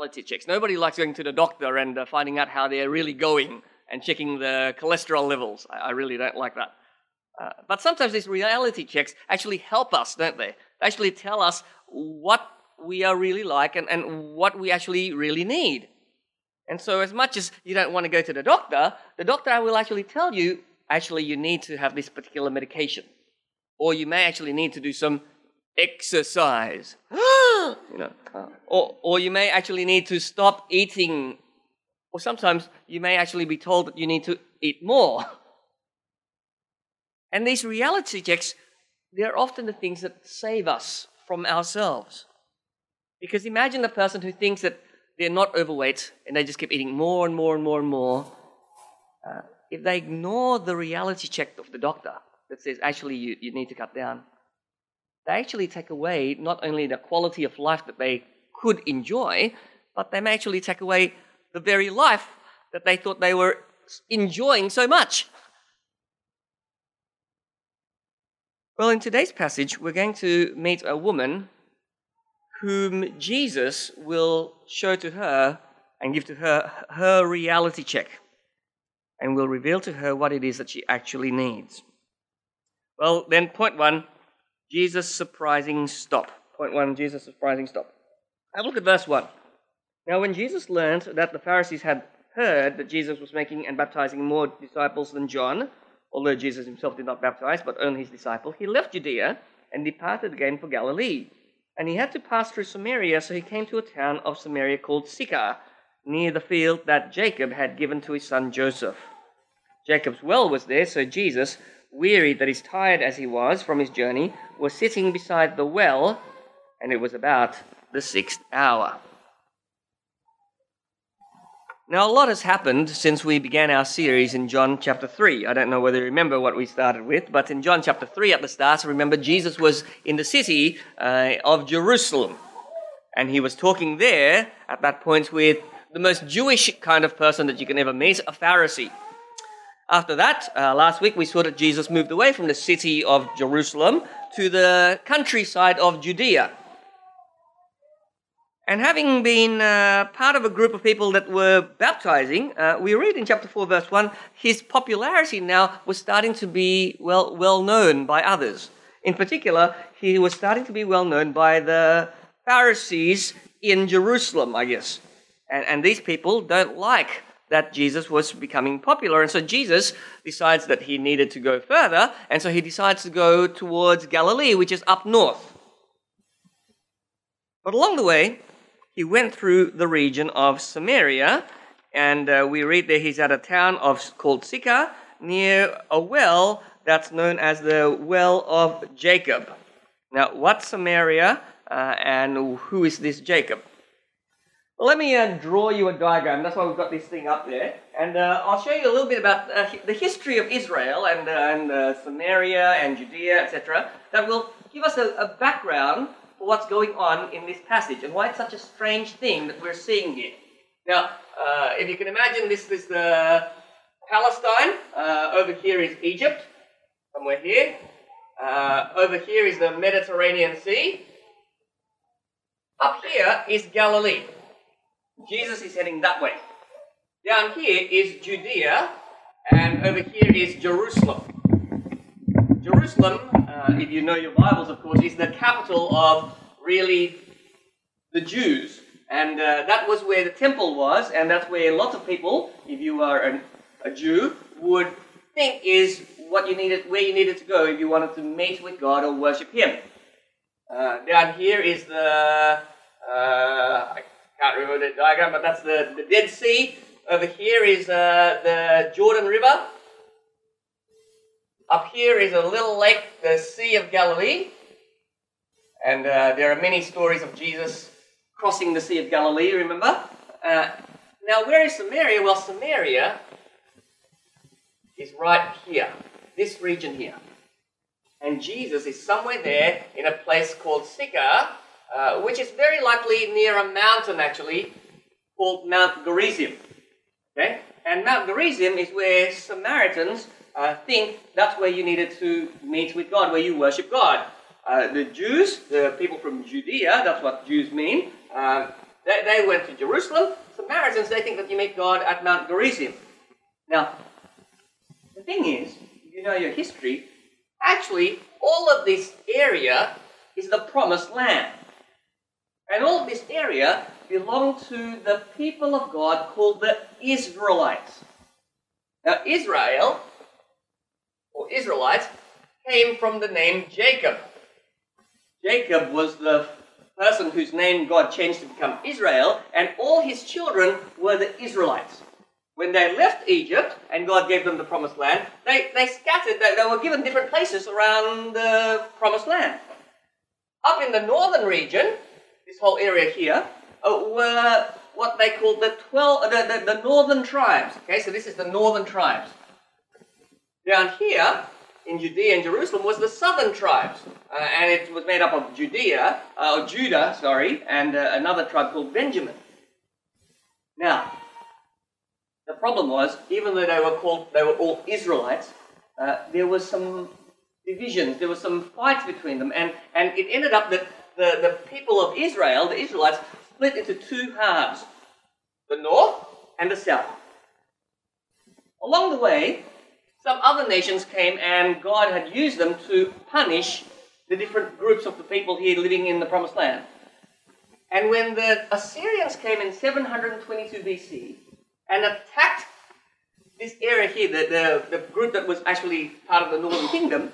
reality checks. Nobody likes going to the doctor and finding out how they're really going and checking the cholesterol levels. I really don't like that. But sometimes these reality checks actually help us, don't they? They actually tell us what we are really like and what we actually really need. And so as much as you don't want to go to the doctor will actually tell you, actually you need to have this particular medication. Or you may actually need to do some exercise. Or you may actually need to stop eating. Or sometimes you may actually be told that you need to eat more. And these reality checks, they're often the things that save us from ourselves. Because imagine a person who thinks that they're not overweight and they just keep eating more and more and more and more. If they ignore the reality check of the doctor that says, actually, you need to cut down, they actually take away not only the quality of life that they could enjoy, but they may actually take away the very life that they thought they were enjoying so much. Well, in today's passage, we're going to meet a woman whom Jesus will show to her and give to her reality check, and will reveal to her what it is that she actually needs. Well, then point one, Jesus' surprising stop. Point one, Jesus' surprising stop. Have a look at verse 1. Now, when Jesus learned that the Pharisees had heard that Jesus was making and baptizing more disciples than John, although Jesus himself did not baptize, but only his disciples, he left Judea and departed again for Galilee. And he had to pass through Samaria, so he came to a town of Samaria called Sychar, near the field that Jacob had given to his son Joseph. Jacob's well was there, so Jesus, wearied that is tired as he was from his journey, was sitting beside the well, and it was about the 6th hour. Now, a lot has happened since we began our series in John chapter 3. I don't know whether you remember what we started with, but in John chapter 3 at the start, remember Jesus was in the city of Jerusalem. And he was talking there at that point with the most Jewish kind of person that you can ever meet, a Pharisee. After that, last week we saw that Jesus moved away from the city of Jerusalem to the countryside of Judea. And having been part of a group of people that were baptizing, we read in chapter 4, verse 1, his popularity now was starting to be well known by others. In particular, he was starting to be well known by the Pharisees in Jerusalem, I guess. And these people don't like that Jesus was becoming popular. And so Jesus decides that he needed to go further, and so he decides to go towards Galilee, which is up north. But along the way, he went through the region of Samaria, and we read there he's at a town called Sychar, near a well that's known as the Well of Jacob. Now, what's Samaria, and who is this Jacob? Well, let me draw you a diagram. That's why we've got this thing up there. And I'll show you a little bit about the history of Israel and Samaria and Judea, etc. That will give us a background for what's going on in this passage and why it's such a strange thing that we're seeing here. Now, if you can imagine, this is the Palestine. Over here is Egypt, somewhere here. Over here is the Mediterranean Sea. Up here is Galilee. Jesus is heading that way. Down here is Judea, and over here is Jerusalem. Jerusalem, if you know your Bibles, of course, is the capital of really the Jews. And that was where the temple was, and that's where lots of people, if you are a Jew, would think is where you needed to go if you wanted to meet with God or worship Him. Down here is I can't remember the diagram, but that's the Dead Sea. Over here is the Jordan River. Up here is a little lake, the Sea of Galilee. And there are many stories of Jesus crossing the Sea of Galilee, remember? Now, where is Samaria? Well, Samaria is right here, this region here. And Jesus is somewhere there in a place called Sychar, which is very likely near a mountain, actually, called Mount Gerizim. Okay? And Mount Gerizim is where Samaritans think that's where you needed to meet with God, where you worship God. The Jews, the people from Judea, that's what Jews mean, They went to Jerusalem. Samaritans, they think that you meet God at Mount Gerizim. Now, the thing is, if you know your history, actually, all of this area is the promised land. And all of this area belonged to the people of God called the Israelites. Now, Israel, or Israelites, came from the name Jacob. Jacob was the person whose name God changed to become Israel, and all his children were the Israelites. When they left Egypt and God gave them the promised land, they scattered, they were given different places around the promised land. Up in the northern region, this whole area here, were what they called the northern tribes. Okay, so this is the northern tribes. Down here, in Judea and Jerusalem, was the southern tribes. And it was made up of Judah, and another tribe called Benjamin. Now, the problem was, even though they were all Israelites, there was some divisions, there was some fights between them, and it ended up that the people of Israel, the Israelites, split into two halves, the north and the south. Along the way, some other nations came and God had used them to punish the different groups of the people here living in the Promised Land. And when the Assyrians came in 722 BC and attacked this area here, the group that was actually part of the Northern Kingdom,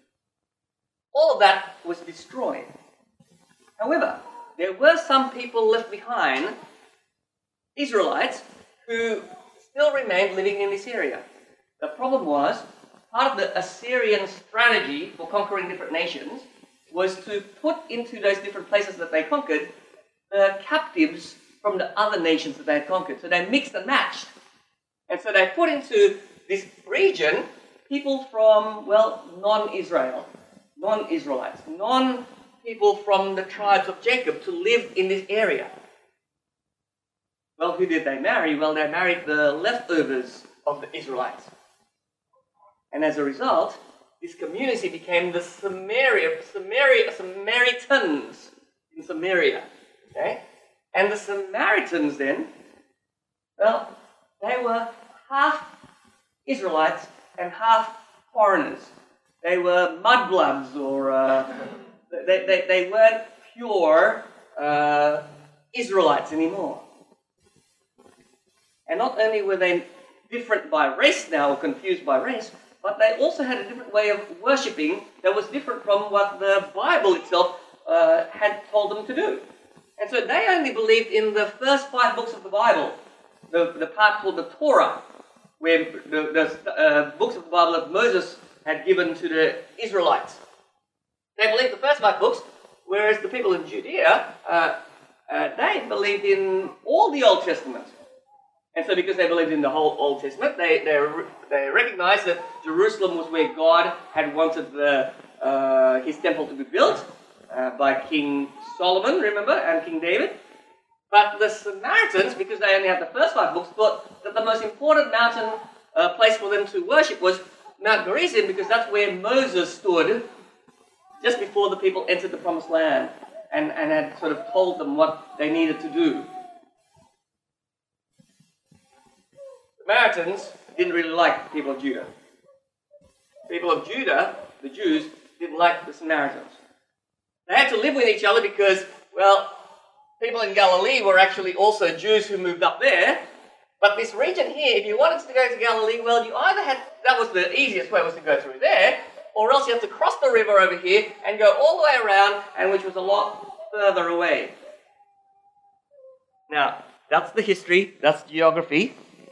all of that was destroyed. However, there were some people left behind, Israelites, who still remained living in this area. The problem was, part of the Assyrian strategy for conquering different nations was to put into those different places that they conquered the captives from the other nations that they had conquered. So they mixed and matched. And so they put into this region people from, non-Israelites, non-people from the tribes of Jacob to live in this area. Well, who did they marry? Well, they married the leftovers of the Israelites. And as a result, this community became the Samaritans in Samaria. Okay? And the Samaritans then, they were half Israelites and half foreigners. They were mudbloods, or they weren't pure Israelites anymore. And not only were they different by race now, or confused by race, but they also had a different way of worshipping that was different from what the Bible itself had told them to do. And so they only believed in the first 5 books of the Bible, the part called the Torah, where the books of the Bible that Moses had given to the Israelites. They believed the first 5 books, whereas the people in Judea, they believed in all the Old Testament. And so because they believed in the whole Old Testament, they recognized that Jerusalem was where God had wanted his temple to be built by King Solomon, remember, and King David. But the Samaritans, because they only had the first 5 books, thought that the most important mountain place for them to worship was Mount Gerizim, because that's where Moses stood just before the people entered the Promised Land and had sort of told them what they needed to do. Samaritans didn't really like the people of Judah. People of Judah, the Jews, didn't like the Samaritans. They had to live with each other because, people in Galilee were actually also Jews who moved up there. But this region here, if you wanted to go to Galilee, you either had, that was the easiest way, was to go through there, or else you had to cross the river over here and go all the way around, and which was a lot further away. Now, that's the history, that's geography.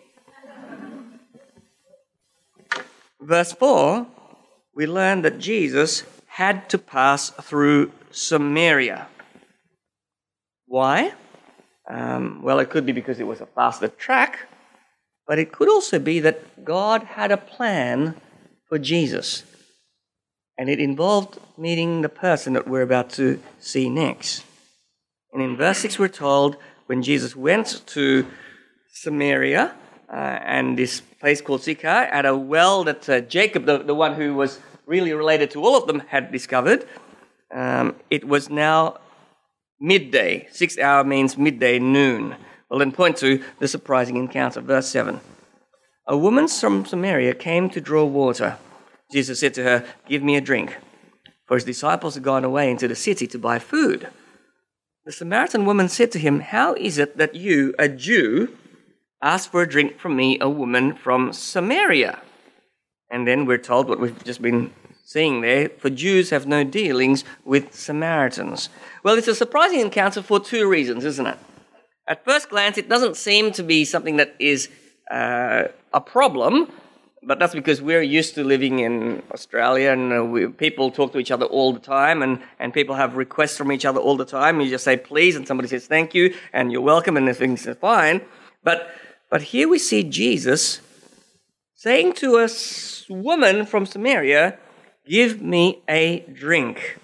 Verse 4, we learn that Jesus had to pass through Samaria. Why? It could be because it was a faster track, but it could also be that God had a plan for Jesus, and it involved meeting the person that we're about to see next. And in verse 6 we're told, when Jesus went to Samaria, and this place called Sychar, at a well that Jacob, the one who was really related to all of them, had discovered, it was now midday. 6th hour means midday, noon. Well, then point to the surprising encounter. Verse 7. A woman from Samaria came to draw water. Jesus said to her, "Give me a drink." For his disciples had gone away into the city to buy food. The Samaritan woman said to him, "How is it that you, a Jew, ask for a drink from me, a woman from Samaria?" And then we're told what we've just been seeing there, for Jews have no dealings with Samaritans. Well, it's a surprising encounter for two reasons, isn't it? At first glance, it doesn't seem to be something that is a problem, but that's because we're used to living in Australia and people talk to each other all the time and people have requests from each other all the time. You just say please and somebody says thank you and you're welcome and things are fine. But here we see Jesus saying to a woman from Samaria, "Give me a drink."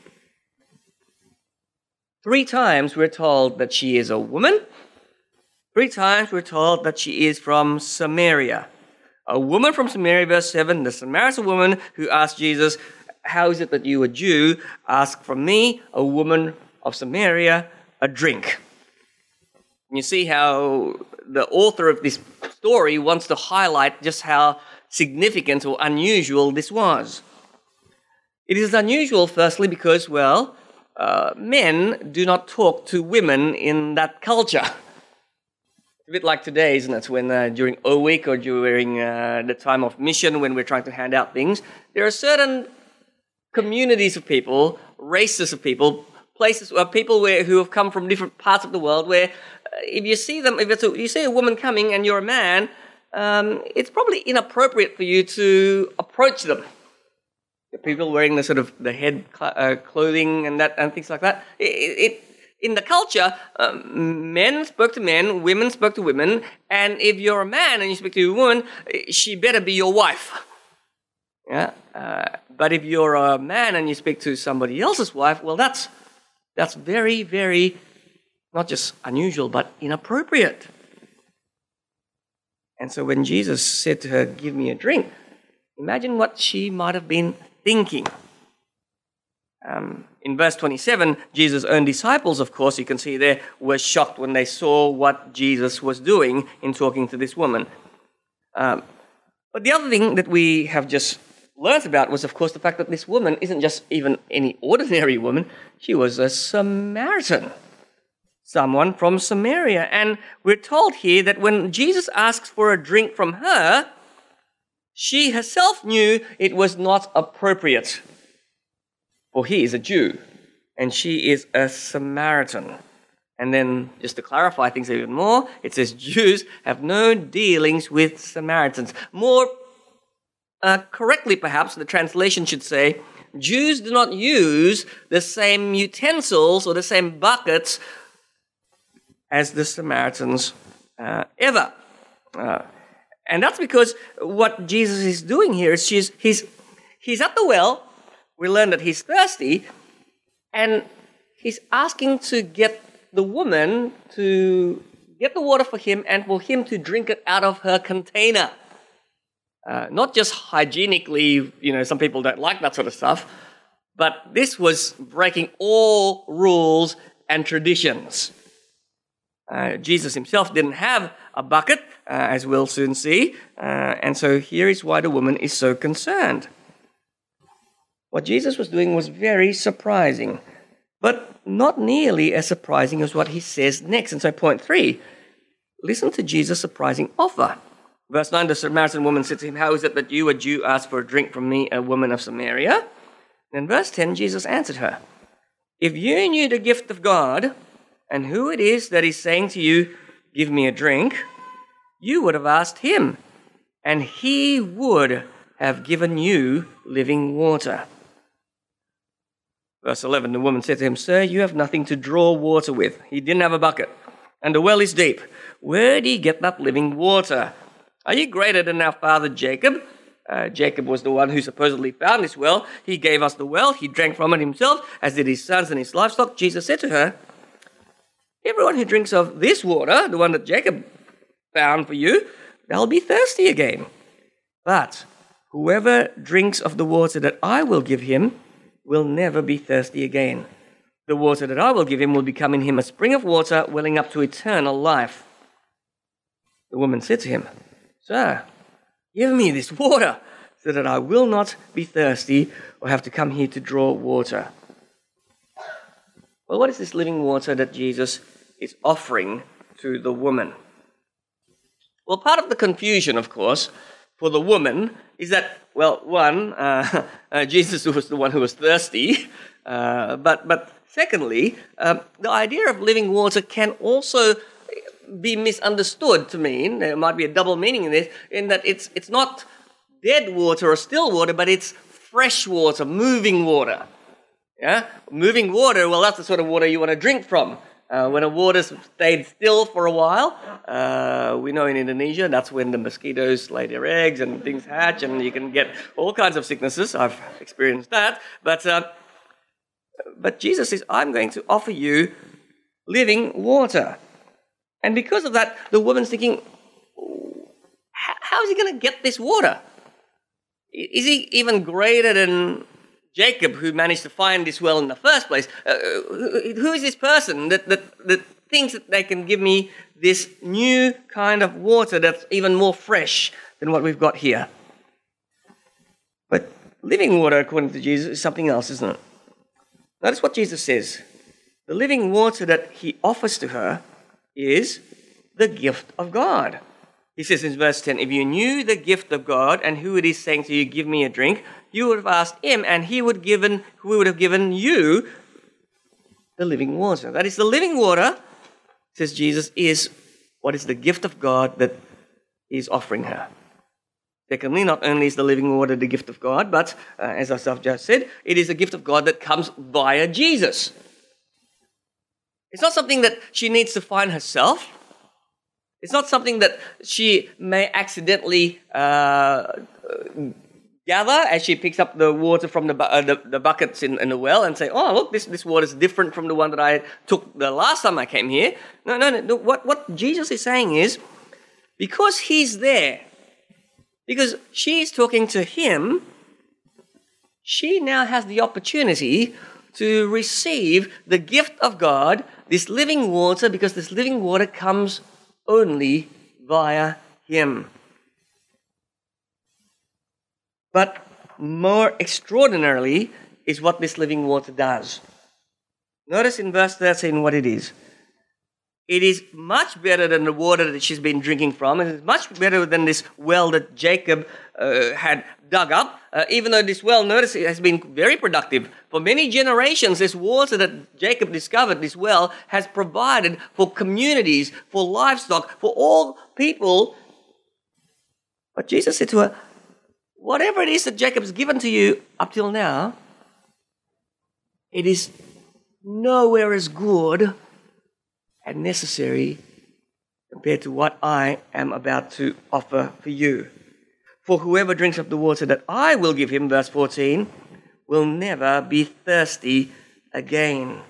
3 times we're told that she is a woman. 3 times we're told that she is from Samaria. A woman from Samaria, verse 7, the Samaritan woman who asked Jesus, "How is it that you, a Jew, ask from me, a woman of Samaria, a drink?" And you see how the author of this story wants to highlight just how significant or unusual this was. It is unusual, firstly, because, men do not talk to women in that culture. A bit like today, isn't it? When during O Week or during the time of mission, when we're trying to hand out things, there are certain communities of people, races of people, places where people who have come from different parts of the world, where if you see them, you see a woman coming and you're a man, it's probably inappropriate for you to approach them. The people wearing the sort of the head clothing and things like that. In the culture, men spoke to men, women spoke to women, and if you're a man and you speak to a woman, she better be your wife. Yeah. But if you're a man and you speak to somebody else's wife, well, that's very, very not just unusual, but inappropriate. And so when Jesus said to her, "Give me a drink," imagine what she might have been thinking. In verse 27, Jesus' own disciples, of course, you can see there, were shocked when they saw what Jesus was doing in talking to this woman. But the other thing that we have just learnt about was, of course, the fact that this woman isn't just even any ordinary woman. She was a Samaritan, someone from Samaria. And we're told here that when Jesus asks for a drink from her, she herself knew it was not appropriate. For he is a Jew, and she is a Samaritan. And then, just to clarify things even more, it says Jews have no dealings with Samaritans. More correctly, perhaps, the translation should say, Jews do not use the same utensils or the same buckets as the Samaritans ever. And that's because what Jesus is doing here is he's at the well. We learn that he's thirsty, and he's asking to get the woman to get the water for him and for him to drink it out of her container. Not just hygienically, some people don't like that sort of stuff, but this was breaking all rules and traditions. Jesus himself didn't have a bucket, as we'll soon see, and so here is why the woman is so concerned. What Jesus was doing was very surprising, but not nearly as surprising as what he says next. And so point 3, listen to Jesus' surprising offer. Verse 9, the Samaritan woman said to him, "How is it that you, a Jew, ask for a drink from me, a woman of Samaria?" And in verse 10, Jesus answered her, "If you knew the gift of God and who it is that is saying to you, 'Give me a drink,' you would have asked him, and he would have given you living water." Verse 11, the woman said to him, "Sir, you have nothing to draw water with." He didn't have a bucket, and the well is deep. Where do you get that living water? Are you greater than our father Jacob? Jacob was the one who supposedly found this well. He gave us the well. He drank from it himself, as did his sons and his livestock. Jesus said to her, "Everyone who drinks of this water, the one that Jacob found for you, they'll be thirsty again. But whoever drinks of the water that I will give him will never be thirsty again. The water that I will give him will become in him a spring of water welling up to eternal life." The woman said to him, "Sir, give me this water so that I will not be thirsty or have to come here to draw water." Well, what is this living water that Jesus is offering to the woman? Well, part of the confusion, of course, for the woman is that, well, one, Jesus was the one who was thirsty, but secondly, the idea of living water can also be misunderstood to mean, there might be a double meaning in this, in that it's not dead water or still water, but it's fresh water, moving water. Yeah? Moving water, well, that's the sort of water you want to drink from. When a water's stayed still for a while, we know in Indonesia, that's when the mosquitoes lay their eggs and things hatch and you can get all kinds of sicknesses. I've experienced that. But Jesus says, "I'm going to offer you living water." And because of that, the woman's thinking, how is he going to get this water? Is he even greater than Jacob, who managed to find this well in the first place? Who is this person that thinks that they can give me this new kind of water that's even more fresh than what we've got here? But living water, according to Jesus, is something else, isn't it? Notice what Jesus says. The living water that he offers to her is the gift of God. He says in verse 10, "If you knew the gift of God and who it is saying to you, 'Give me a drink,' you would have asked him and he would have given you the living water." That is, the living water, says Jesus, is what is the gift of God that he is offering her. Secondly, not only is the living water the gift of God, but as I've just said, it is a gift of God that comes via Jesus. It's not something that she needs to find herself. It's not something that she may accidentally gather as she picks up the water from the buckets in the well and say, "Oh, look, this water is different from the one that I took the last time I came here." No. What Jesus is saying is, because he's there, because she's talking to him, she now has the opportunity to receive the gift of God, this living water, because this living water comes only via him. But more extraordinarily is what this living water does. Notice in verse 13 what it is. It is much better than the water that she's been drinking from. It is much better than this well that Jacob had dug up. Even though this well, notice, it has been very productive. For many generations, this water that Jacob discovered, this well, has provided for communities, for livestock, for all people. But Jesus said to her, whatever it is that Jacob has given to you up till now, it is nowhere as good and necessary compared to what I am about to offer for you. For whoever drinks of the water that I will give him, verse 14, will never be thirsty again.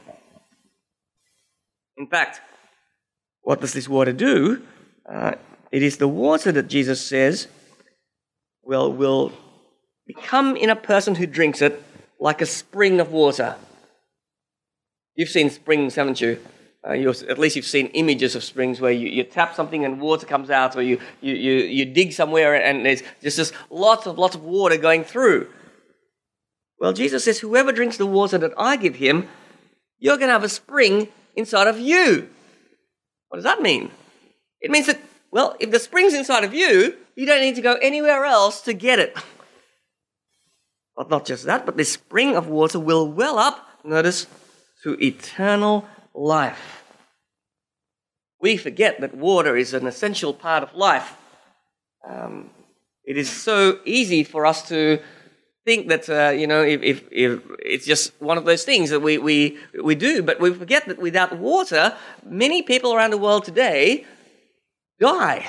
In fact, what does this water do? It is the water that Jesus says will become in a person who drinks it like a spring of water. You've seen springs, haven't you? At least you've seen images of springs where you tap something and water comes out, or you dig somewhere and there's just lots of water going through. Well, Jesus says, whoever drinks the water that I give him, you're going to have a spring inside of you. What does that mean? It means that, well, if the spring's inside of you, you don't need to go anywhere else to get it. But not just that, but this spring of water will well up, notice, to eternal life. We forget that water is an essential part of life. It is so easy for us to think that if it's just one of those things that we do, but we forget that without water, many people around the world today die.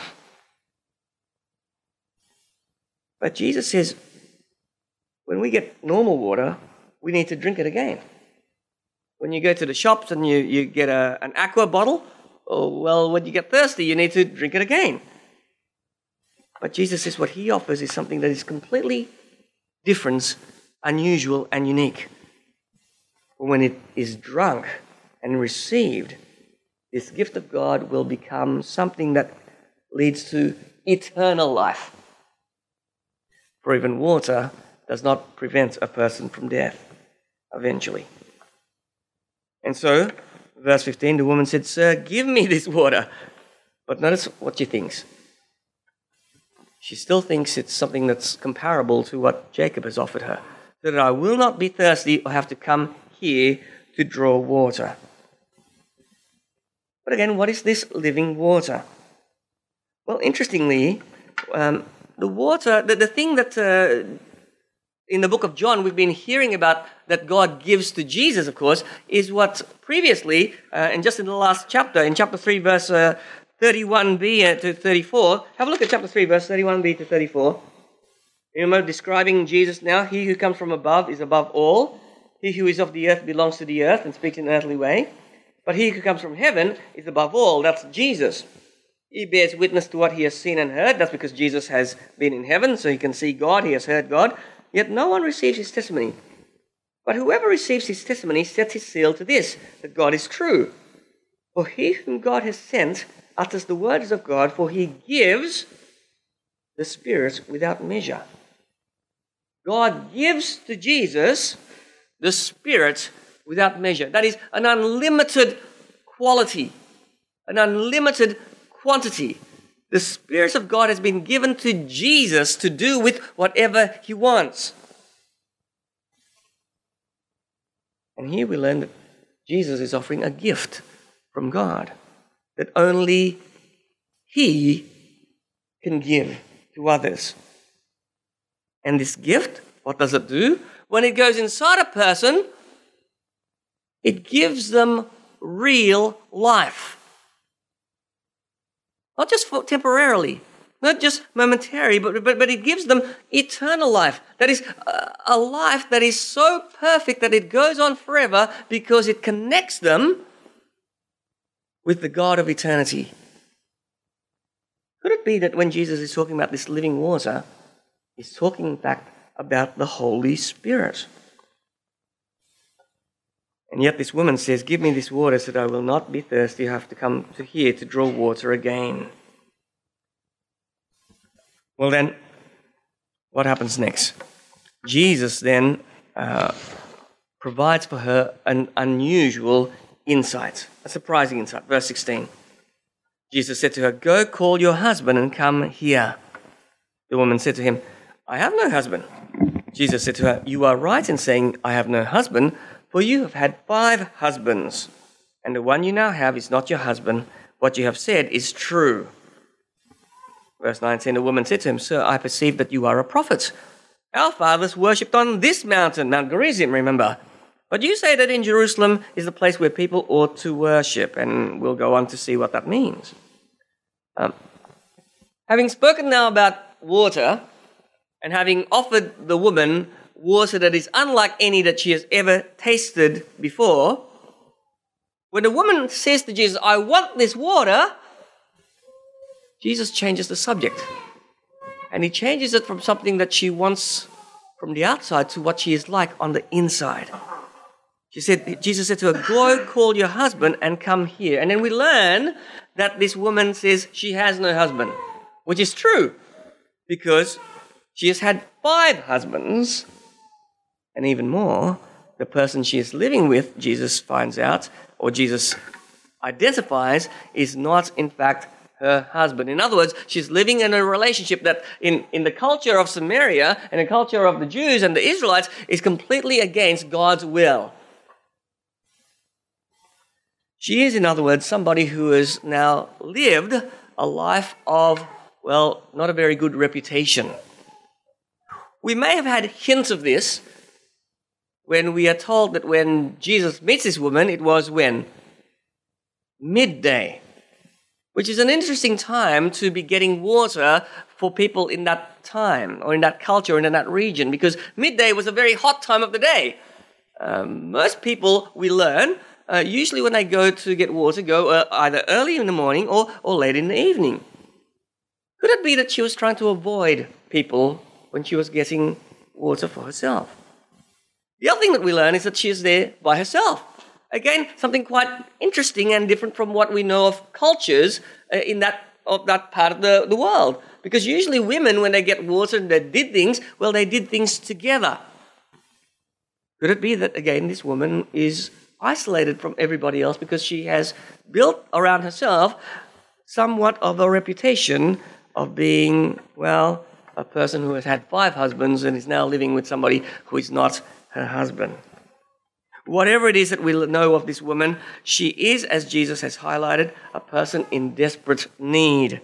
But Jesus says, when we get normal water, we need to drink it again. When you go to the shops and you get an aqua bottle, when you get thirsty, you need to drink it again. But Jesus says what he offers is something that is completely different, unusual, and unique. For when it is drunk and received, this gift of God will become something that leads to eternal life. For even water does not prevent a person from death eventually. And so, verse 15, the woman said, "Sir, give me this water." But notice what she thinks. She still thinks it's something that's comparable to what Jacob has offered her, so that I will not be thirsty or have to come here to draw water. But again, what is this living water? Well, interestingly, the water, the thing that in the book of John we've been hearing about that God gives to Jesus, of course, is what previously, and just in the last chapter, in chapter 3, verse 31b to 34, have a look at chapter 3, verse 31b to 34. Remember, describing Jesus now, he who comes from above is above all. He who is of the earth belongs to the earth and speaks in an earthly way. But he who comes from heaven is above all. That's Jesus. He bears witness to what he has seen and heard. That's because Jesus has been in heaven, so he can see God, he has heard God. Yet no one receives his testimony. But whoever receives his testimony sets his seal to this, that God is true. For he whom God has sent utters the words of God, for he gives the Spirit without measure. God gives to Jesus the Spirit without measure. That is an unlimited quality, an unlimited quantity. The Spirit of God has been given to Jesus to do with whatever he wants. And here we learn that Jesus is offering a gift from God that only he can give to others. And this gift, what does it do? When it goes inside a person, it gives them real life. Not just for temporarily, not just momentarily, but it gives them eternal life. That is a life that is so perfect that it goes on forever because it connects them with the God of eternity. Could it be that when Jesus is talking about this living water, he's talking in fact about the Holy Spirit? And yet this woman says, "Give me this water so that I will not be thirsty. I have to come to here to draw water again." Well then, what happens next? Jesus then provides for her an unusual insight, a surprising insight. Verse 16. Jesus said to her, "Go call your husband and come here." The woman said to him, "I have no husband." Jesus said to her, "You are right in saying, 'I have no husband,' for you have had 5 husbands, and the one you now have is not your husband. What you have said is true." Verse 19, the woman said to him, "Sir, I perceive that you are a prophet. Our fathers worshipped on this mountain," Mount Gerizim, remember. "But you say that in Jerusalem is the place where people ought to worship," and we'll go on to see what that means. Having spoken now about water, and having offered the woman water that is unlike any that she has ever tasted before, when the woman says to Jesus, "I want this water," Jesus changes the subject. And he changes it from something that she wants from the outside to what she is like on the inside. Jesus said to her, "Go call your husband and come here." And then we learn that this woman says she has no husband, which is true because she has had 5 husbands. And even more, the person she is living with, Jesus finds out, or Jesus identifies, is not in fact her husband. In other words, she's living in a relationship that in the culture of Samaria and the culture of the Jews and the Israelites is completely against God's will. She is, in other words, somebody who has now lived a life of, well, not a very good reputation. We may have had hints of this when we are told that when Jesus meets this woman, it was when? Midday, which is an interesting time to be getting water for people in that time or in that culture and in that region, because midday was a very hot time of the day. Most people, we learn, usually when they go to get water, go either early in the morning or late in the evening. Could it be that she was trying to avoid people when she was getting water for herself? The other thing that we learn is that she's there by herself. Again, something quite interesting and different from what we know of cultures in that part of the world. Because usually women, when they get water and they did things, well, they did things together. Could it be that, again, this woman is isolated from everybody else because she has built around herself somewhat of a reputation of being, well, a person who has had 5 husbands and is now living with somebody who is not her husband? Whatever it is that we know of this woman, she is, as Jesus has highlighted, a person in desperate need.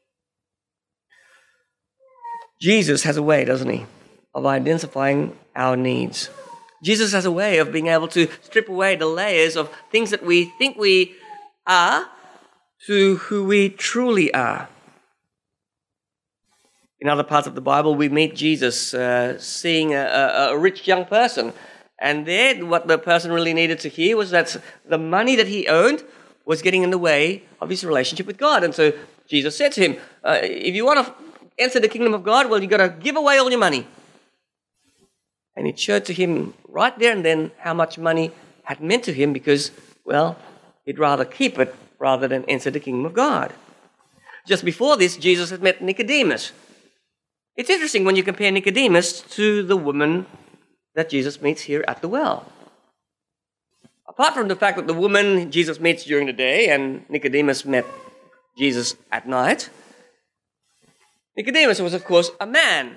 Jesus has a way, doesn't he, of identifying our needs. Jesus has a way of being able to strip away the layers of things that we think we are to who we truly are. In other parts of the Bible, we meet Jesus seeing a rich young person. And there, what the person really needed to hear was that the money that he owned was getting in the way of his relationship with God. And so Jesus said to him, if you want to enter the kingdom of God, well, you've got to give away all your money. And it showed to him right there and then how much money had meant to him because, well, he'd rather keep it rather than enter the kingdom of God. Just before this, Jesus had met Nicodemus. It's interesting when you compare Nicodemus to the woman that Jesus meets here at the well. Apart from the fact that the woman Jesus meets during the day and Nicodemus met Jesus at night, Nicodemus was, of course, a man,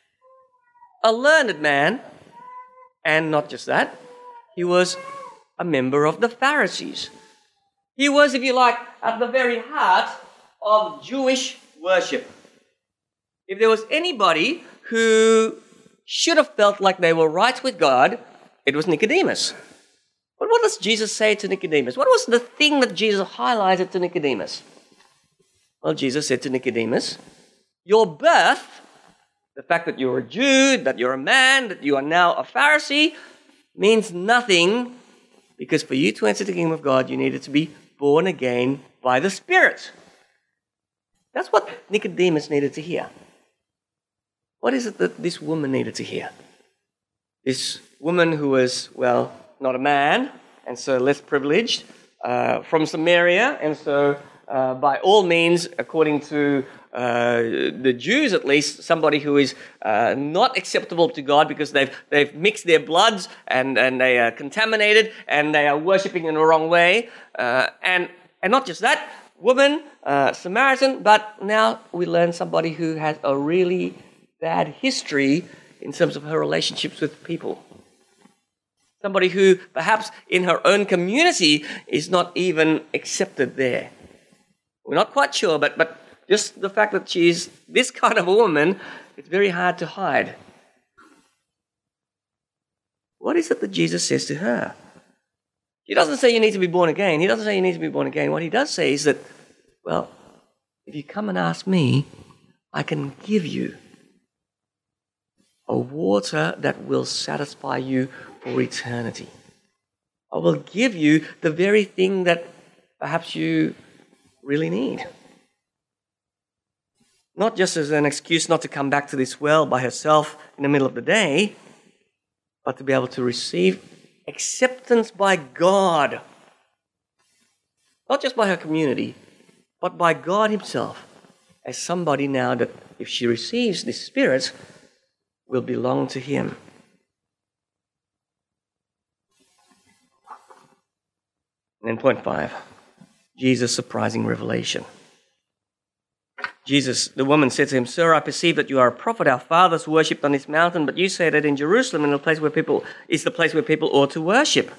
a learned man, and not just that, he was a member of the Pharisees. He was, if you like, at the very heart of Jewish worship. If there was anybody who should have felt like they were right with God, it was Nicodemus. But what does Jesus say to Nicodemus? What was the thing that Jesus highlighted to Nicodemus? Well, Jesus said to Nicodemus, your birth, the fact that you're a Jew, that you're a man, that you are now a Pharisee, means nothing because for you to enter the kingdom of God, you needed to be born again by the Spirit. That's what Nicodemus needed to hear. What is it that this woman needed to hear? This woman who was, well, not a man, and so less privileged, from Samaria, and so by all means, according to the Jews at least, somebody who is not acceptable to God because they've mixed their bloods and they are contaminated and they are worshipping in the wrong way. And not just that, woman, Samaritan, but now we learn somebody who has a really bad history in terms of her relationships with people. Somebody who perhaps in her own community is not even accepted there. We're not quite sure, but just the fact that she's this kind of a woman, it's very hard to hide. What is it that Jesus says to her? He doesn't say you need to be born again. He doesn't say you need to be born again. What he does say is that, well, if you come and ask me, I can give you a water that will satisfy you for eternity. I will give you the very thing that perhaps you really need. Not just as an excuse not to come back to this well by herself in the middle of the day, but to be able to receive acceptance by God. Not just by her community, but by God himself, as somebody now that if she receives this Spirit, will belong to him. And then point 5, Jesus' surprising revelation. The woman said to him, Sir, I perceive that you are a prophet. Our fathers worshipped on this mountain, but you say that in Jerusalem is the place where people ought to worship.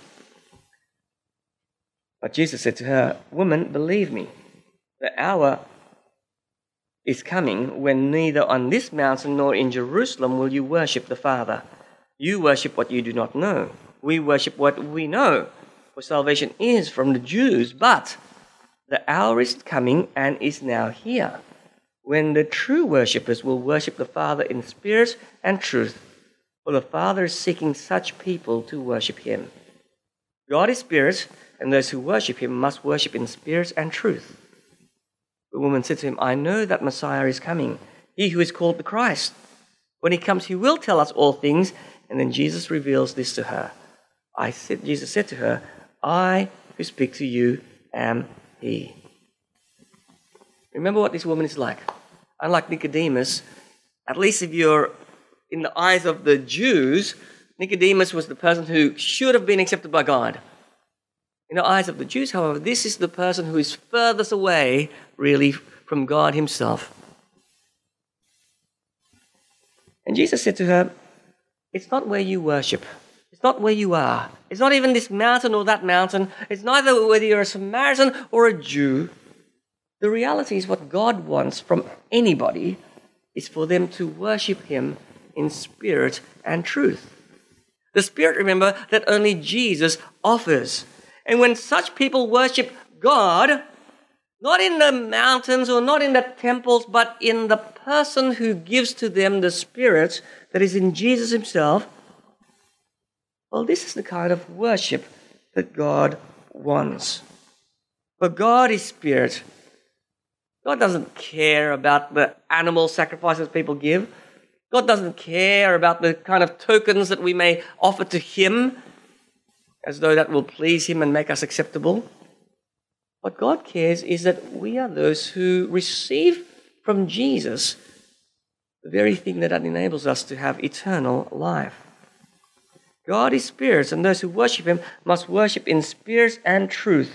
But Jesus said to her, Woman, believe me, the hour is coming when neither on this mountain nor in Jerusalem will you worship the Father. You worship what you do not know. We worship what we know, for salvation is from the Jews. But the hour is coming and is now here, when the true worshippers will worship the Father in spirit and truth, for the Father is seeking such people to worship him. God is spirit, and those who worship him must worship in spirit and truth. The woman said to him, I know that Messiah is coming, he who is called the Christ. When he comes, he will tell us all things. And then Jesus reveals this to her. Jesus said to her, I who speak to you am he. Remember what this woman is like. Unlike Nicodemus, at least if you're in the eyes of the Jews, Nicodemus was the person who should have been accepted by God. In the eyes of the Jews, however, this is the person who is furthest away, really, from God himself. And Jesus said to her, it's not where you worship. It's not where you are. It's not even this mountain or that mountain. It's neither whether you're a Samaritan or a Jew. The reality is what God wants from anybody is for them to worship him in spirit and truth. The spirit, remember, that only Jesus offers. And when such people worship God, not in the mountains or not in the temples, but in the person who gives to them the spirit that is in Jesus himself, well, this is the kind of worship that God wants. But God is spirit. God doesn't care about the animal sacrifices people give. God doesn't care about the kind of tokens that we may offer to him as though that will please him and make us acceptable. What God cares is that we are those who receive from Jesus the very thing that enables us to have eternal life. God is spirit, and those who worship him must worship in spirit and truth.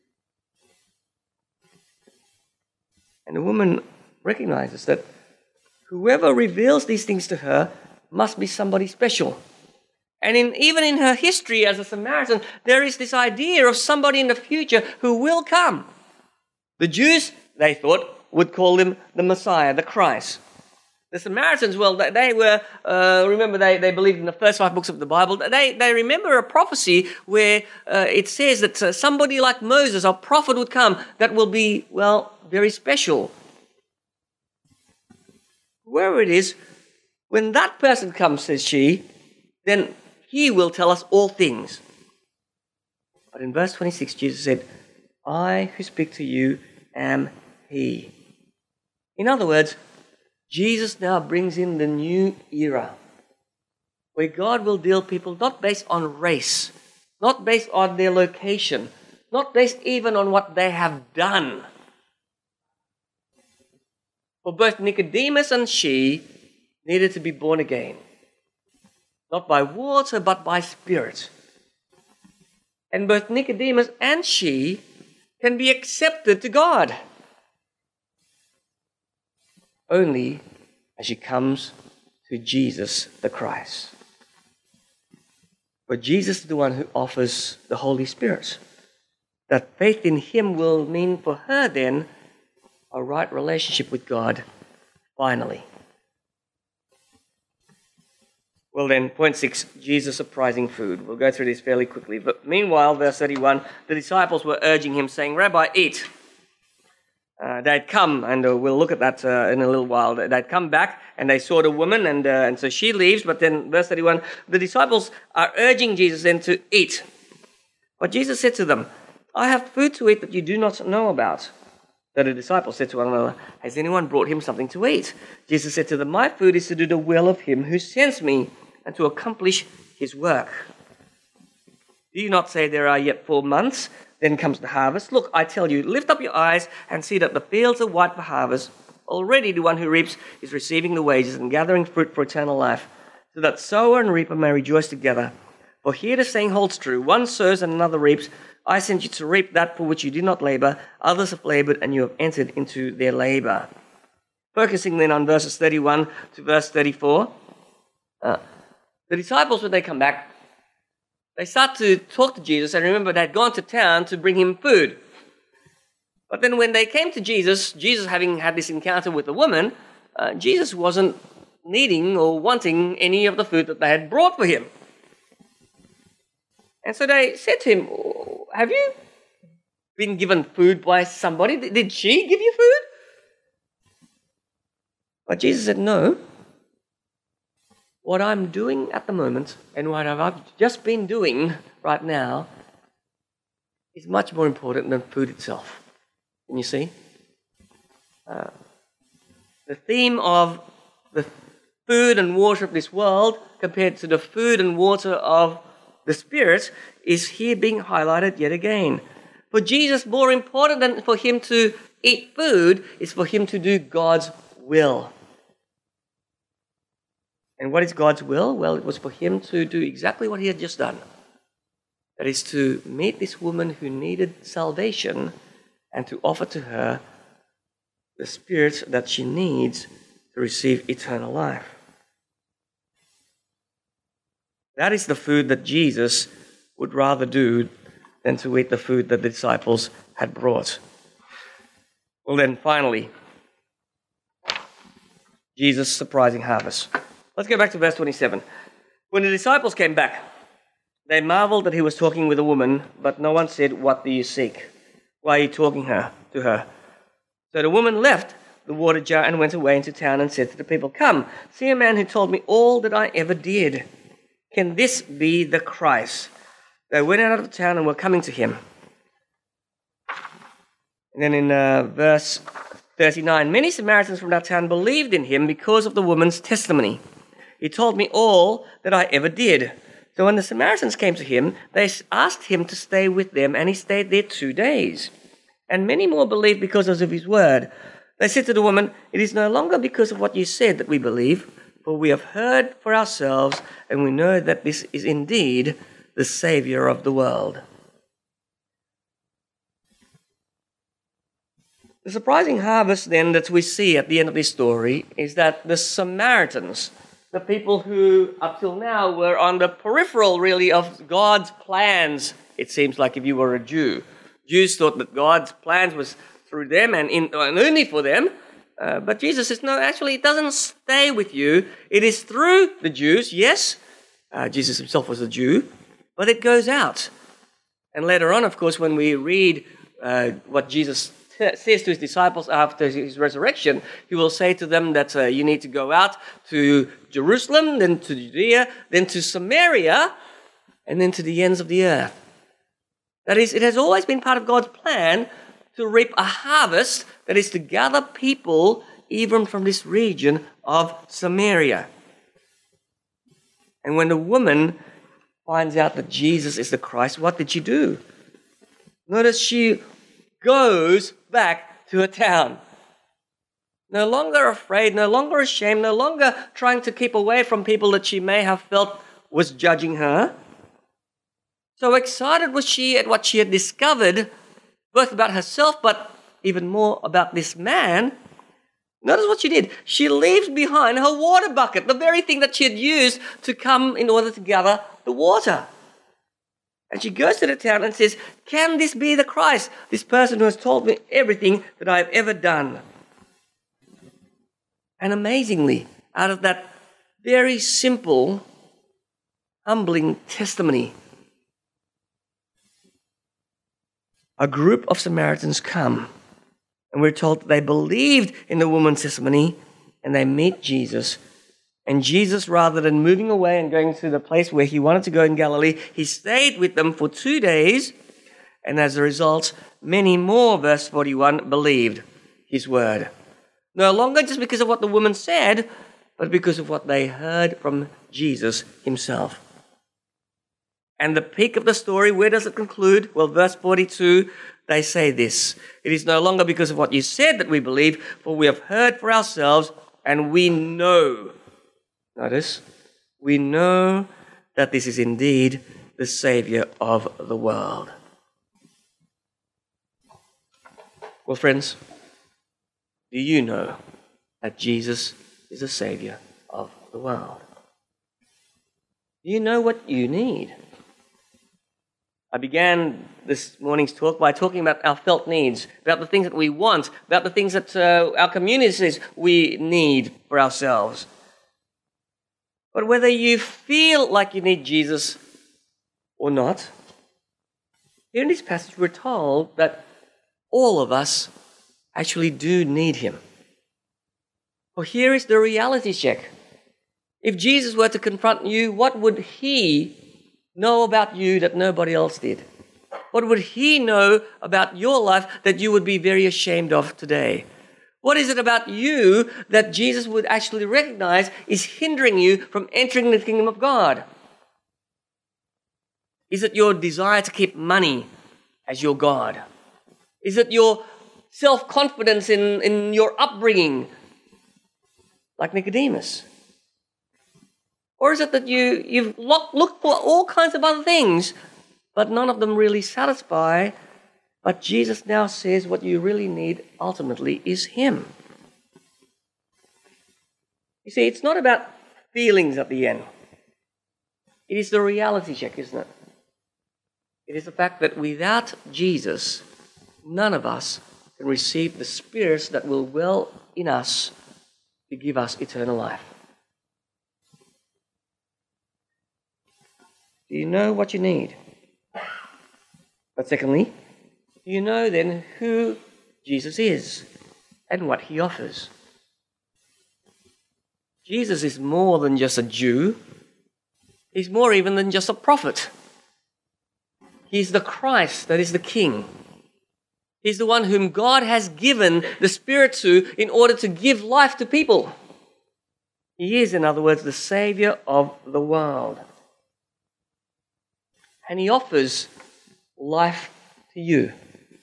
And the woman recognizes that whoever reveals these things to her must be somebody special. And even in her history as a Samaritan, there is this idea of somebody in the future who will come. The Jews, they thought, would call him the Messiah, the Christ. The Samaritans, well, they were, remember, they believed in the first 5 books of the Bible. They remember a prophecy where it says that somebody like Moses, a prophet, would come that will be, well, very special. Whoever it is, when that person comes, says she, then he will tell us all things. But in verse 26, Jesus said, I who speak to you am he. In other words, Jesus now brings in the new era where God will deal people not based on race, not based on their location, not based even on what they have done. For both Nicodemus and she needed to be born again. Not by water, but by spirit. And both Nicodemus and she can be accepted to God only as she comes to Jesus the Christ. But Jesus is the one who offers the Holy Spirit. That faith in him will mean for her then a right relationship with God finally. Well then, point 6, Jesus surprising food. We'll go through this fairly quickly. But meanwhile, verse 31, the disciples were urging him, saying, Rabbi, eat. They'd come, and we'll look at that in a little while. They'd come back, and they saw the woman, and so she leaves. But then, verse 31, the disciples are urging Jesus then to eat. But Jesus said to them, I have food to eat that you do not know about. So the disciples said to one another, has anyone brought him something to eat? Jesus said to them, my food is to do the will of him who sends me and to accomplish his work. Do you not say there are yet 4 months? Then comes the harvest. Look, I tell you, lift up your eyes and see that the fields are white for harvest. Already the one who reaps is receiving the wages and gathering fruit for eternal life, so that sower and reaper may rejoice together. For here the saying holds true, one sows and another reaps. I sent you to reap that for which you did not labor. Others have labored, and you have entered into their labor. Focusing then on verses 31 to verse 34. The disciples, when they come back, they start to talk to Jesus, and remember they'd gone to town to bring him food. But then when they came to Jesus having had this encounter with the woman, Jesus wasn't needing or wanting any of the food that they had brought for him. And so they said to him, have you been given food by somebody? Did she give you food? But Jesus said, no. What I'm doing at the moment and what I've just been doing right now is much more important than food itself. Can you see? The theme of the food and water of this world compared to the food and water of the Spirit is here being highlighted yet again. For Jesus, more important than for him to eat food is for him to do God's will. And what is God's will? Well, it was for him to do exactly what he had just done. That is to meet this woman who needed salvation and to offer to her the Spirit that she needs to receive eternal life. That is the food that Jesus would rather do than to eat the food that the disciples had brought. Well then, finally, Jesus' surprising harvest. Let's go back to verse 27. When the disciples came back, they marveled that he was talking with a woman, but no one said, "What do you seek? Why are you talking to her?" So the woman left the water jar and went away into town and said to the people, "Come, see a man who told me all that I ever did. Can this be the Christ?" They went out of the town and were coming to him. And then in verse 39, many Samaritans from that town believed in him because of the woman's testimony. "He told me all that I ever did." So when the Samaritans came to him, they asked him to stay with them, and he stayed there 2 days. And many more believed because of his word. They said to the woman, "It is no longer because of what you said that we believe, for we have heard for ourselves, and we know that this is indeed the Savior of the world." The surprising harvest then that we see at the end of this story is that the Samaritans, the people who up till now were on the peripheral really of God's plans, it seems like if you were a Jew. Jews thought that God's plans was through them and only for them. But Jesus says, no, actually it doesn't stay with you. It is through the Jews, yes. Jesus himself was a Jew, but it goes out. And later on, of course, when we read what Jesus says to his disciples after his resurrection, he will say to them that you need to go out to Jerusalem, then to Judea, then to Samaria, and then to the ends of the earth. That is, it has always been part of God's plan to reap a harvest, that is to gather people even from this region of Samaria. And when the woman finds out that Jesus is the Christ, what did she do? Notice she goes back to her town. No longer afraid, no longer ashamed, no longer trying to keep away from people that she may have felt was judging her. So excited was she at what she had discovered, both about herself, but even more about this man. Notice what she did. She leaves behind her water bucket, the very thing that she had used to come in order to gather the water. And she goes to the town and says, "Can this be the Christ, this person who has told me everything that I have ever done?" And amazingly, out of that very simple, humbling testimony, a group of Samaritans come, and we're told that they believed in the woman's testimony, and they meet Jesus. And Jesus, rather than moving away and going to the place where he wanted to go in Galilee, he stayed with them for 2 days, and as a result, many more, verse 41, believed his word. No longer just because of what the woman said, but because of what they heard from Jesus himself. And the peak of the story, where does it conclude? Well, verse 42, they say this: "It is no longer because of what you said that we believe, for we have heard for ourselves, and we know." Notice, we know that this is indeed the Savior of the world. Well, friends, do you know that Jesus is the Savior of the world? Do you know what you need? I began this morning's talk by talking about our felt needs, about the things that we want, about the things that our community says we need for ourselves. But whether you feel like you need Jesus or not, here in this passage we're told that all of us actually do need him. Well, here is the reality check. If Jesus were to confront you, what would he know about you that nobody else did? What would he know about your life that you would be very ashamed of today? What is it about you that Jesus would actually recognize is hindering you from entering the kingdom of God? Is it your desire to keep money as your God? Is it your self-confidence in your upbringing, like Nicodemus? Or is it that you've looked for all kinds of other things, but none of them really satisfy? But Jesus now says what you really need ultimately is Him. You see, it's not about feelings at the end. It is the reality check, isn't it? It is the fact that without Jesus, none of us can receive the spirits that will well in us to give us eternal life. Do you know what you need? But secondly, do you know then who Jesus is and what He offers? Jesus is more than just a Jew. He's more even than just a prophet. He's the Christ, that is the King. He's the one whom God has given the Spirit to in order to give life to people. He is, in other words, the Savior of the world. And He offers life to you.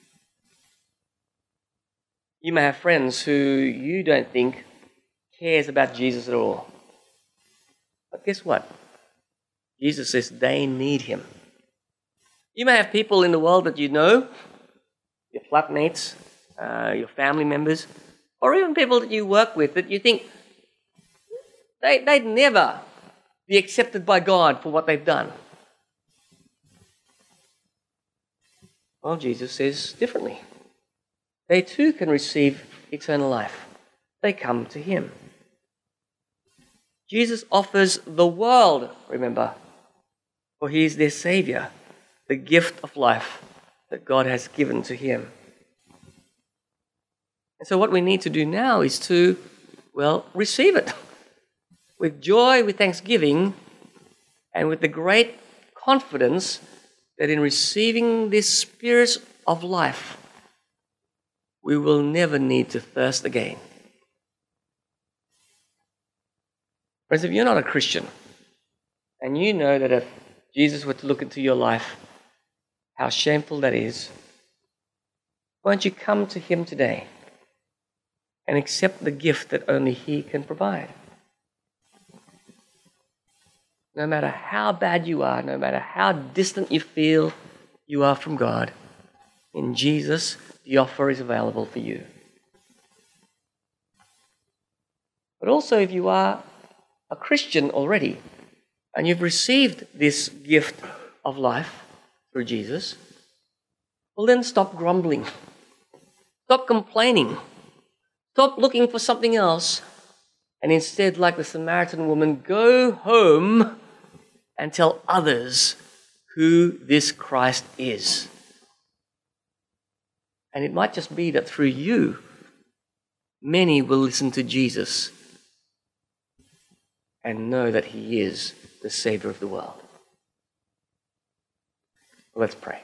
You may have friends who you don't think cares about Jesus at all. But guess what? Jesus says they need Him. You may have people in the world that you know, your flatmates, your family members, or even people that you work with that you think they'd never be accepted by God for what they've done. Well, Jesus says differently. They too can receive eternal life. They come to Him. Jesus offers the world, remember, for He is their Savior, the gift of life that God has given to Him. And so what we need to do now is to, receive it with joy, with thanksgiving, and with the great confidence that in receiving this Spirit of life, we will never need to thirst again. Friends, if you're not a Christian, and you know that if Jesus were to look into your life, how shameful that is, won't you come to Him today and accept the gift that only He can provide? No matter how bad you are, no matter how distant you feel you are from God, in Jesus, the offer is available for you. But also, if you are a Christian already, and you've received this gift of life through Jesus, well then stop grumbling. Stop complaining. Stop looking for something else. And instead, like the Samaritan woman, go home and tell others who this Christ is. And it might just be that through you, many will listen to Jesus and know that He is the Savior of the world. Let's pray.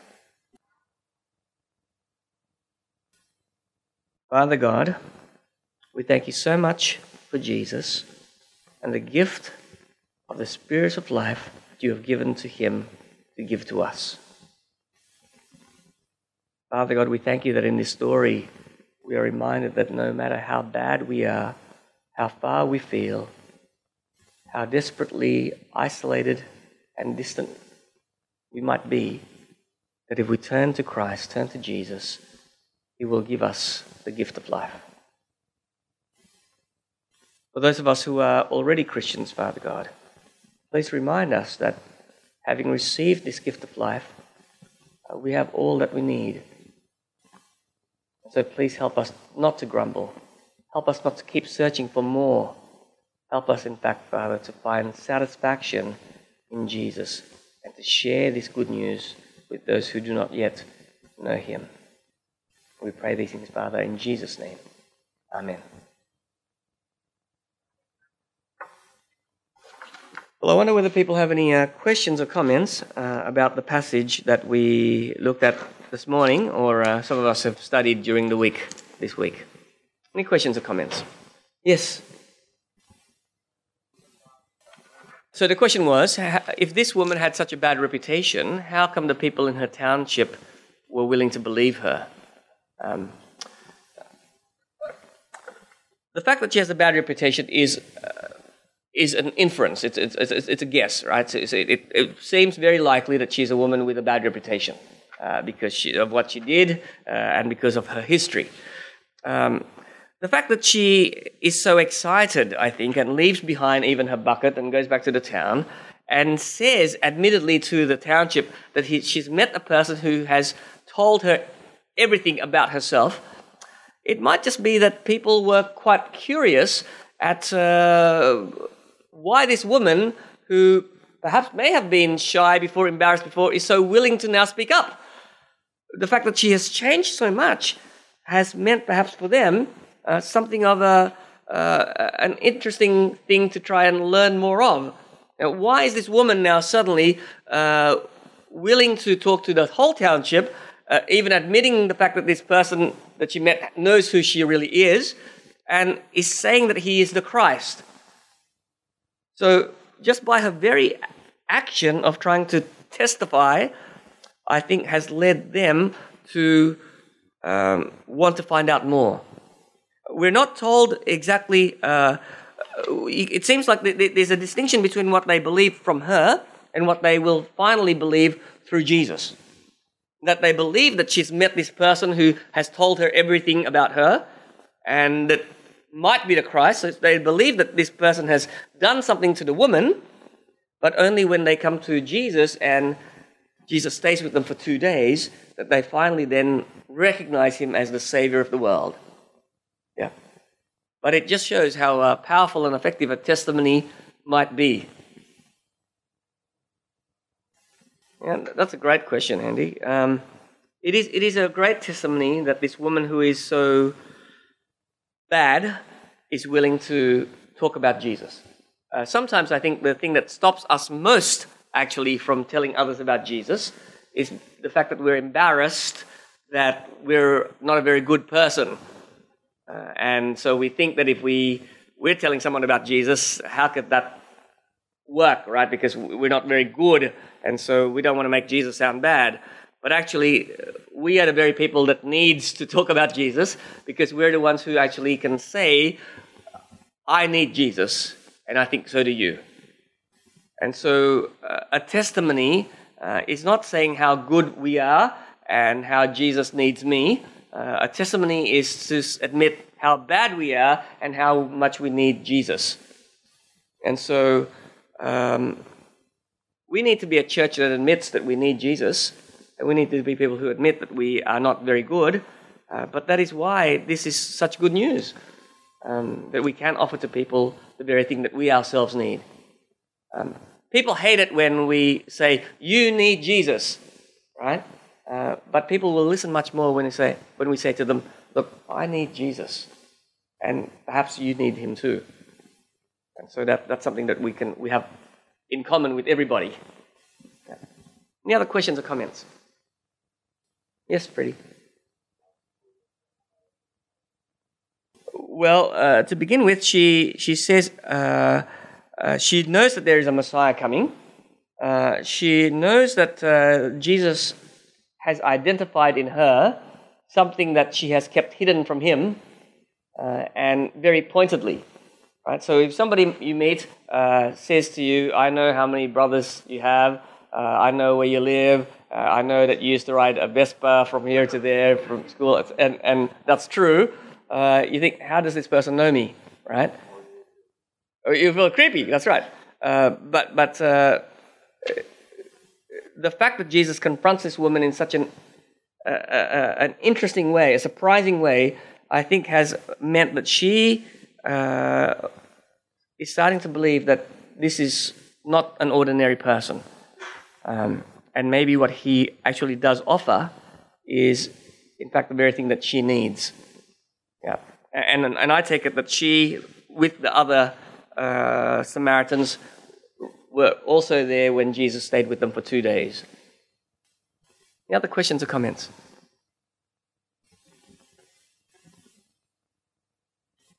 Father God, we thank You so much for Jesus and the gift of the Spirit of life that You have given to Him to give to us. Father God, we thank You that in this story we are reminded that no matter how bad we are, how far we feel, how desperately isolated and distant we might be, that if we turn to Christ, turn to Jesus, He will give us the gift of life. For those of us who are already Christians, Father God, please remind us that having received this gift of life, we have all that we need. So please help us not to grumble. Help us not to keep searching for more. Help us, in fact, Father, to find satisfaction in Jesus and to share this good news with those who do not yet know Him. We pray these things, Father, in Jesus' name. Amen. Well, I wonder whether people have any questions or comments about the passage that we looked at this morning, or some of us have studied during the week, this week. Any questions or comments? Yes. So the question was, if this woman had such a bad reputation, how come the people in her township were willing to believe her? The fact that she has a bad reputation is an inference. It's a guess, right? So it seems very likely that she's a woman with a bad reputation because of what she did and because of her history. The fact that she is so excited, I think, and leaves behind even her bucket and goes back to the town and says, admittedly to the township, that she's met a person who has told her everything about herself, it might just be that people were quite curious at why this woman, who perhaps may have been shy before, embarrassed before, is so willing to now speak up. The fact that she has changed so much has meant perhaps for them something of an interesting thing to try and learn more of. Now, why is this woman now suddenly willing to talk to the whole township, even admitting the fact that this person that she met knows who she really is, and is saying that he is the Christ? So just by her very action of trying to testify, I think has led them to want to find out more. We're not told exactly, it seems like there's a distinction between what they believe from her and what they will finally believe through Jesus. That they believe that she's met this person who has told her everything about her and that might be the Christ. So they believe that this person has done something to the woman, but only when they come to Jesus and Jesus stays with them for 2 days that they finally then recognize him as the Savior of the world. Yeah. But it just shows how powerful and effective a testimony might be. Yeah, that's a great question, Andy. It is a great testimony that this woman who is so bad is willing to talk about Jesus. Sometimes I think the thing that stops us most actually from telling others about Jesus is the fact that we're embarrassed that we're not a very good person. And so we think that if we're telling someone about Jesus, how could that work, right? Because we're not very good, and so we don't want to make Jesus sound bad. But actually, we are the very people that needs to talk about Jesus because we're the ones who actually can say, I need Jesus, and I think so do you. And so a testimony is not saying how good we are and how Jesus needs me. A testimony is to admit how bad we are and how much we need Jesus. And so we need to be a church that admits that we need Jesus, and we need to be people who admit that we are not very good. But that is why this is such good news, that we can offer to people the very thing that we ourselves need. People hate it when we say, you need Jesus, right? But people will listen much more when we say to them, look, I need Jesus, and perhaps you need him too. And so that's something that we have in common with everybody. Yeah. Any other questions or comments? Yes, Freddie. Well, to begin with, she says she knows that there is a Messiah coming. She knows that Jesus has identified in her something that she has kept hidden from him, and very pointedly. Right? So if somebody you meet says to you, I know how many brothers you have, I know where you live, I know that you used to ride a Vespa from here to there from school, and that's true, you think, how does this person know me? Right? Or you feel creepy, that's right. But the fact that Jesus confronts this woman in such an interesting way, a surprising way, I think has meant that she is starting to believe that this is not an ordinary person. And maybe what he actually does offer is, in fact, the very thing that she needs. Yeah. And I take it that she, with the other Samaritans, were also there when Jesus stayed with them for 2 days. Any other questions or comments?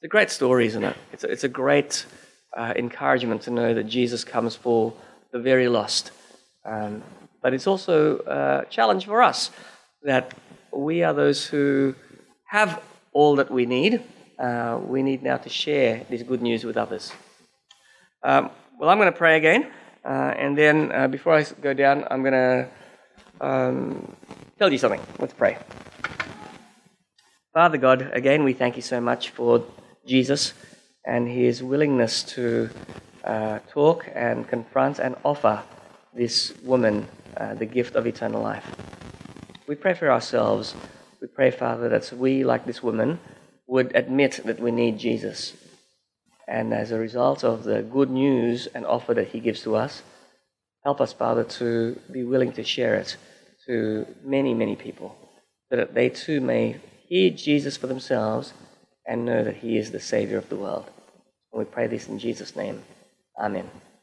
a great story, isn't it? It's a great encouragement to know that Jesus comes for the very lost. But it's also a challenge for us that we are those who have all that we need. We need now to share this good news with others. Well, I'm going to pray again. And then before I go down, I'm going to tell you something. Let's pray. Father God, again, we thank you so much for Jesus and his willingness to talk and confront and offer this woman the gift of eternal life. We pray for ourselves. We pray, Father, that we, like this woman, would admit that we need Jesus. And as a result of the good news and offer that he gives to us, help us, Father, to be willing to share it to many, many people, so that they too may hear Jesus for themselves and know that he is the Savior of the world. And we pray this in Jesus' name. Amen.